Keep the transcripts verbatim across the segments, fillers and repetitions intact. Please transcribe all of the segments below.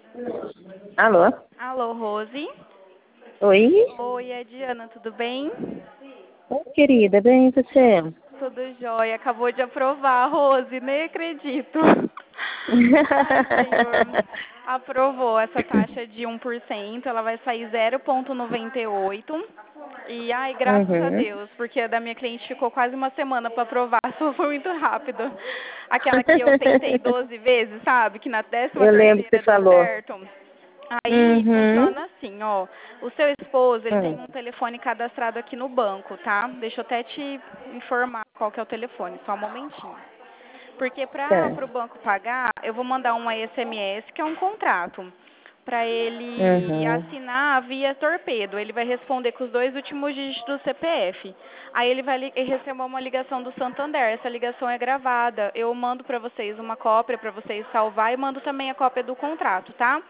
Alô? Alô, Rose? Oi? Oi, é Diana, tudo bem? Oi, querida, bem e você? Tudo jóia. Acabou de aprovar, Rose, nem acredito. Ai, senhor. Aprovou essa taxa de um por cento, ela vai sair zero vírgula noventa e oito. E, ai, graças a Uhum. Deus, porque a da minha cliente ficou quase uma semana para aprovar, só foi muito rápido. Aquela que eu tentei doze vezes, sabe? Que na décima Eu lembro que você terceira deu falou. certo. Aí Uhum. funciona assim, ó. O seu esposo, ele tem Hum, um telefone cadastrado aqui no banco, tá? Deixa eu até te informar qual que é o telefone, só um momentinho. Porque para tá. o banco pagar, eu vou mandar um S M S, que é um contrato, para ele Uhum. assinar via torpedo. Ele vai responder com os dois últimos dígitos do C P F. Aí ele vai li- receber uma ligação do Santander. Essa ligação é gravada. Eu mando para vocês uma cópia para vocês salvar e mando também a cópia do contrato, tá?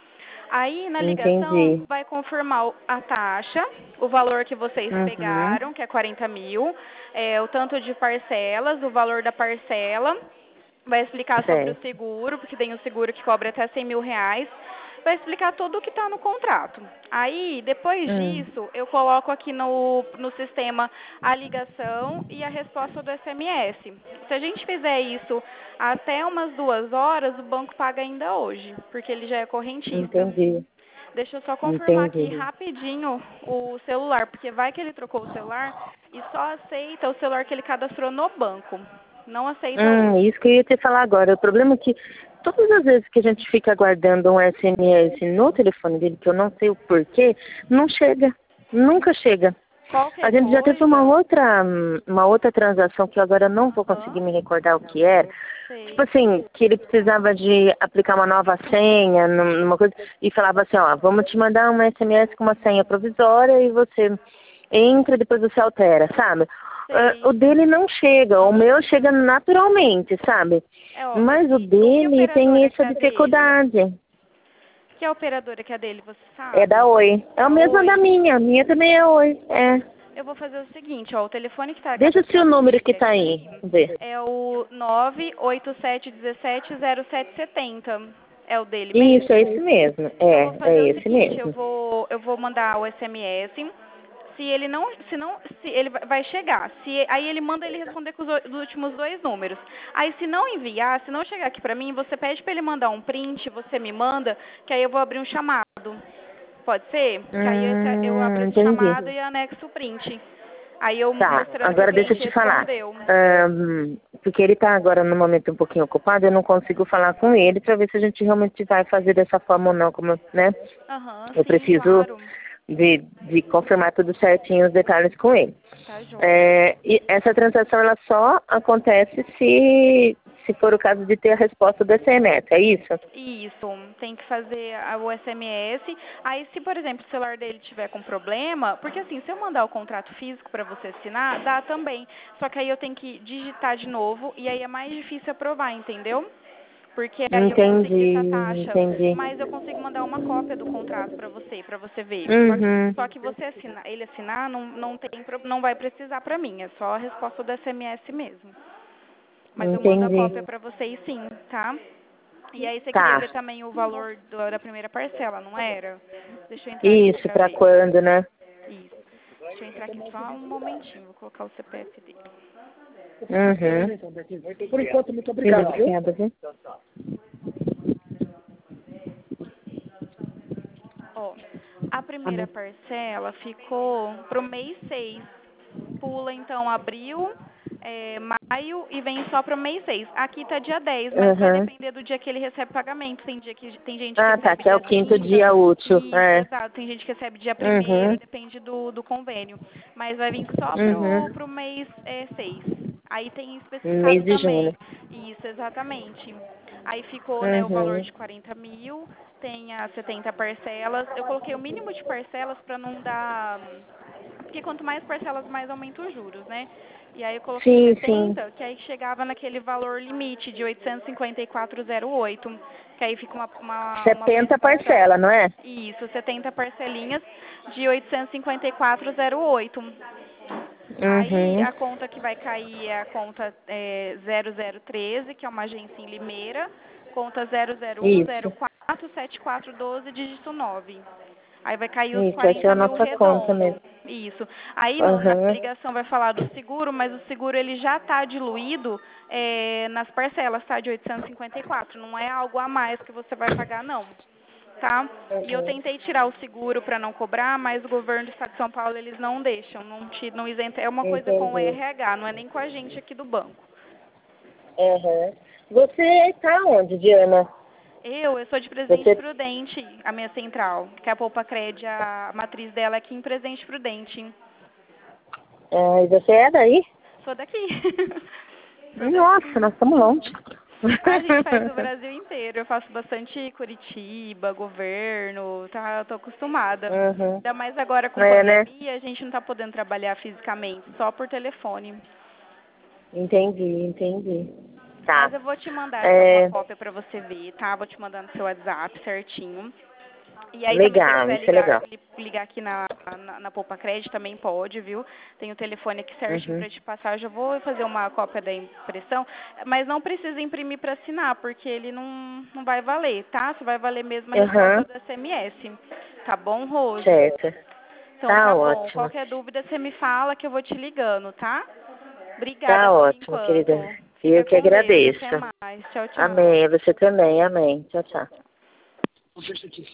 Aí na ligação Entendi. vai confirmar o- a taxa, o valor que vocês Uhum. pegaram, que é quarenta mil, é, o tanto de parcelas, o valor da parcela, vai explicar sobre o Certo. seguro, porque tem o seguro que cobra até cem mil reais, vai explicar tudo o que está no contrato. Aí, depois Hum, disso, eu coloco aqui no, no sistema a ligação e a resposta do S M S. Se a gente fizer isso até umas duas horas, o banco paga ainda hoje, porque ele já é correntista. entendi. Deixa eu só confirmar aqui Entendi. rapidinho o celular, porque vai que ele trocou o celular e só aceita o celular que ele cadastrou no banco. Não aceita Hum, outro. isso que eu ia te falar agora. O problema é que todas as vezes que a gente fica aguardando um S M S no telefone dele, que eu não sei o porquê, não chega. Nunca chega. A Qualquer gente já teve uma coisa. outra, uma outra transação que eu agora não vou conseguir Aham. me recordar o que era. Tipo Sei. assim, que ele precisava de aplicar uma nova senha, num- numa coisa, e falava assim, ó, vamos te mandar um S M S com uma senha provisória e você entra e depois você altera, sabe? Ah, Sei. o dele não chega, o meu chega naturalmente, sabe? É, ó, Mas o esse, que dele tem operadora que essa é a dele? dificuldade. Que operadora que é a dele, você É da sabe? Oi. É o Da mesmo da Oi? minha, a minha também é Oi. É. Eu vou fazer o seguinte, ó, o telefone que está Deixa o seu cadastrado número que dele tá aí, aqui vamos ver. é o nove oito sete um sete zero sete sete zero. É o dele Isso, é mesmo? esse mesmo. Então eu vou É, é fazer o esse seguinte, eu mesmo. vou eu vou mandar o S M S. Se ele não, se não, se ele vai vai chegar. Se aí ele manda ele responder com os, o- os últimos dois números. Aí se não enviar, se não chegar aqui pra mim, você pede pra ele mandar um print, você me manda, que aí eu vou abrir um chamado. Pode ser? Que aí eu, eu abro Hum, esse entendi. chamado e anexo o print. Aí eu Tá, mostrando que o agora deixa eu cliente te falar. respondeu. Ahn, porque ele tá agora no momento um pouquinho ocupado, eu não consigo falar com ele para ver se a gente realmente vai fazer dessa forma ou não, como, né? Aham, Eu sim, preciso claro. de, de confirmar tudo certinho, os detalhes com ele. Tá joia. É, e essa transação ela só acontece se, se for o caso de ter a resposta do S M S, é isso? Isso, tem que fazer a- o S M S. Aí, se, por exemplo, o celular dele tiver com problema, porque assim, se eu mandar o contrato físico para você assinar, dá também. Só que aí eu tenho que digitar de novo e aí é mais difícil aprovar, entendeu? Porque aí eu consigo essa Entendi, taxa, entendi. mas eu consigo mandar uma cópia do contrato para você, para você ver. Só, Uhum, só que você assinar, ele assinar não, não tem, pro- não vai precisar para mim, é só a resposta do S M S mesmo. Mas eu mando a entendi. cópia para vocês sim, tá? E aí você queria Tá. ver também o valor do- da primeira parcela, não era? Deixa eu entrar aqui Isso, para pra ver. quando, né? Isso. Deixa eu entrar aqui só um momentinho, vou colocar o C P F dele. Uhum. Por enquanto, muito obrigado. Obrigada, viu? Ó, a primeira parcela ficou pro mês seis. Pula então abril, é, maio e vem só pro mês seis. Aqui tá dia dez, mas vai Uhum. depender do dia que ele recebe pagamento. Tem dia que tem gente que Ah, tá, recebe que é o dia quinto trinta. dia útil. Isso, É. exato. Tem gente que recebe dia primeiro, Uhum. depende do, do convênio. Mas vai vir só pro, Uhum. pro mês é, seis. Aí tem especificado Mês de junho. também. Isso, exatamente. Aí ficou, né, o valor Uhum. de quarenta mil, tem as setenta parcelas. Eu coloquei o mínimo de parcelas para não dar. Porque quanto mais parcelas, mais aumenta os juros, né? E aí eu coloquei Sim, sim. setenta, que aí chegava naquele valor limite de oitocentos e cinquenta e quatro reais e oito, que aí fica uma, uma, uma setenta prestação. parcela, não é? Isso, setenta parcelinhas de oitocentos e cinquenta e quatro reais e oito. Aí Uhum. a conta que vai cair é a conta é, zero zero treze, que é uma agência em Limeira, conta zero zero um zero Isso. quatro sete quatro um dois, dígito nove. Aí vai cair os Isso, essa é quarenta a mil nossa conta redondo. mesmo. Isso. Aí no- na Aham, ligação vai falar do seguro, mas o seguro ele já está diluído é, nas parcelas, tá? De oitocentos e cinquenta e quatro. Não é algo a mais que você vai pagar, não. Tá? E eu aham, tentei tirar o seguro para não cobrar, mas o governo do estado de São Paulo eles não deixam, não, te, não isenta. É uma coisa com o entendi. R H, não é nem com a gente aqui do banco. Aham. Você está onde, Diana? Eu, eu sou de Presidente Você, Prudente, a minha central, que é a Poupa Cred, a matriz dela é aqui em Presidente Prudente. ah, e você é daí? Sou daqui. Sou Nossa, daqui. nós estamos longe. A gente faz o Brasil inteiro. Eu faço bastante Curitiba, governo, tá? Eu tô acostumada. Uhum. Ainda mais agora com É, né? pandemia, a gente não tá podendo trabalhar fisicamente, só por telefone. Entendi, entendi. Mas Tá. eu vou te mandar então uma É, cópia para você ver, tá? Vou te mandar no seu WhatsApp certinho. E aí também, se você legal, quiser isso é ligar, legal. li- ligar aqui na, na, na Poupa Cred, também pode, viu? Tem o telefone aqui certinho Uhum. para te passar. Eu já vou fazer uma cópia da impressão, mas não precisa imprimir para assinar, porque ele não, não vai valer, tá? Só vai valer mesmo a resposta Aham, do S M S. Tá bom, Rose? certo. Então Tá tá bom. ótimo. Qualquer dúvida você me fala que eu vou te ligando, tá? Obrigada Tá por ótimo, querida. enquanto. Fica Eu que com Deus. Até agradeço. mais. Tchau, tchau. Amém. Você também. Amém. Tchau, tchau.